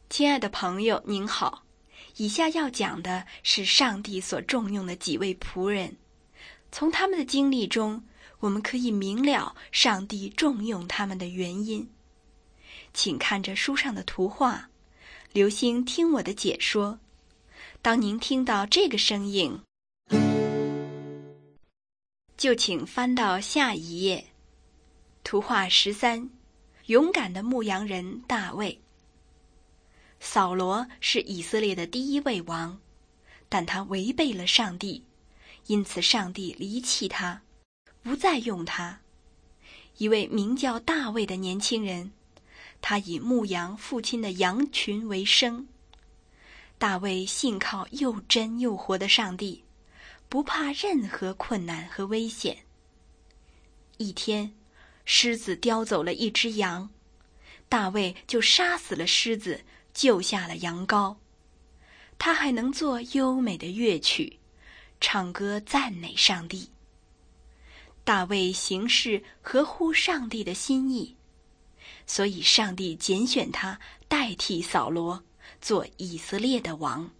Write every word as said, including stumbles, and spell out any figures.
亲爱的朋友，您好。以下要讲的是上帝所重用的几位仆人，从他们的经历中，我们可以明了上帝重用他们的原因。请看着书上的图画，留心听我的解说。当您听到这个声音，就请翻到下一页。图画十三，勇敢的牧羊人大卫。扫罗是以色列的第一位王，但他违背了上帝，因此上帝离弃他，不再用他。一位名叫大卫的年轻人，他以牧羊父亲的羊群为生。大卫信靠又真又活的上帝，不怕任何困难和危险。一天，狮子叼走了一只羊，大卫就杀死了狮子，救下了羊羔。他还能做优美的乐曲，唱歌赞美上帝。大卫行事合乎上帝的心意，所以上帝拣选他代替扫罗做以色列的王。